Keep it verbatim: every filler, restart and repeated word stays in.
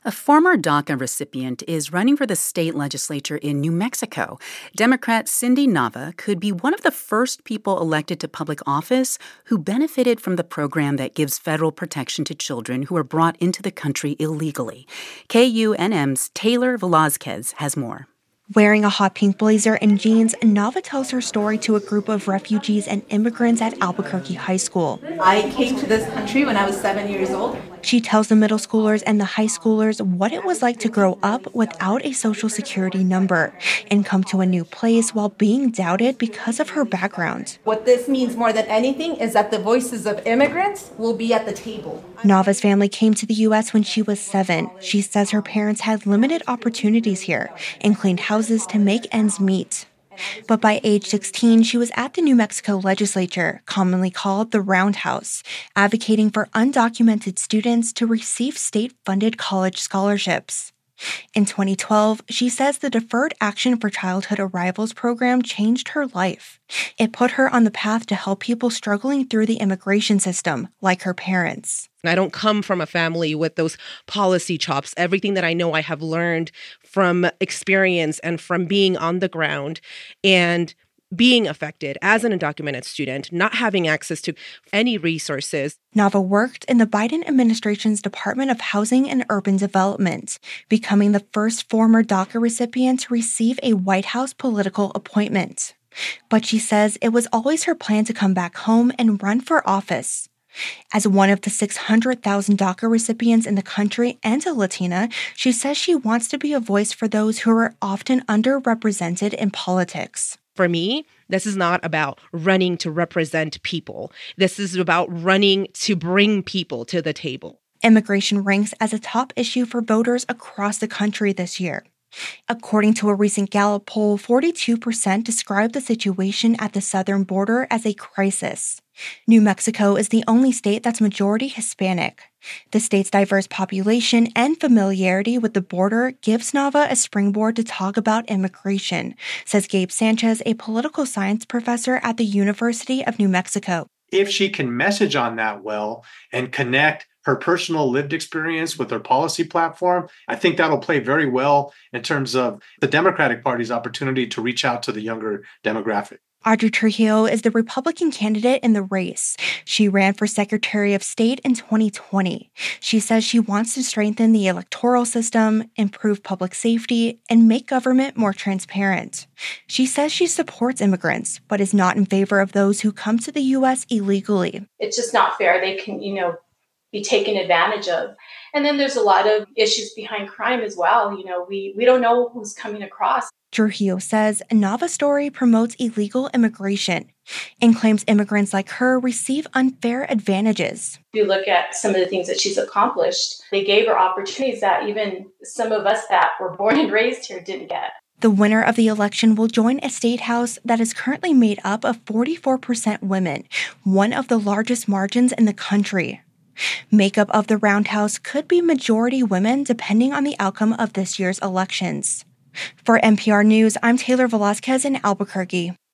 A former DACA recipient is running for the state legislature in New Mexico. Democrat Cindy Nava could be one of the first people elected to public office who benefited from the program that gives federal protection to children who are brought into the country illegally. K U N M's Taylor Velazquez has more. Wearing a hot pink blazer and jeans, Nava tells her story to a group of refugees and immigrants at Albuquerque High School. I came to this country when I was seven years old. She tells the middle schoolers and the high schoolers what it was like to grow up without a social security number and come to a new place while being doubted because of her background. What this means more than anything is that the voices of immigrants will be at the table. Nava's family came to the U S when she was seven. She says her parents had limited opportunities here and cleaned houses to make ends meet. But by age sixteen, she was at the New Mexico legislature, commonly called the Roundhouse, advocating for undocumented students to receive state-funded college scholarships. In twenty twelve, she says the Deferred Action for Childhood Arrivals program changed her life. It put her on the path to help people struggling through the immigration system, like her parents. I don't come from a family with those policy chops. Everything that I know I have learned from experience and from being on the ground and being affected as an undocumented student, not having access to any resources. Nava worked in the Biden administration's Department of Housing and Urban Development, becoming the first former DACA recipient to receive a White House political appointment. But she says it was always her plan to come back home and run for office. As one of the six hundred thousand DACA recipients in the country and a Latina, she says she wants to be a voice for those who are often underrepresented in politics. For me, this is not about running to represent people. This is about running to bring people to the table. Immigration ranks as a top issue for voters across the country this year. According to a recent Gallup poll, forty-two percent describe the situation at the southern border as a crisis. New Mexico is the only state that's majority Hispanic. The state's diverse population and familiarity with the border gives Nava a springboard to talk about immigration, says Gabe Sanchez, a political science professor at the University of New Mexico. If she can message on that well and connect her personal lived experience with her policy platform, I think that'll play very well in terms of the Democratic Party's opportunity to reach out to the younger demographic. Audrey Trujillo is the Republican candidate in the race. She ran for Secretary of State in twenty twenty. She says she wants to strengthen the electoral system, improve public safety, and make government more transparent. She says she supports immigrants, but is not in favor of those who come to the U S illegally. It's just not fair. They can, you know, be taken advantage of. And then there's a lot of issues behind crime as well. You know, we, we don't know who's coming across. Trujillo says Nava's story promotes illegal immigration and claims immigrants like her receive unfair advantages. If you look at some of the things that she's accomplished, they gave her opportunities that even some of us that were born and raised here didn't get. The winner of the election will join a state house that is currently made up of forty-four percent women, one of the largest margins in the country. Makeup of the Roundhouse could be majority women depending on the outcome of this year's elections. For N P R News, I'm Taylor Velazquez in Albuquerque.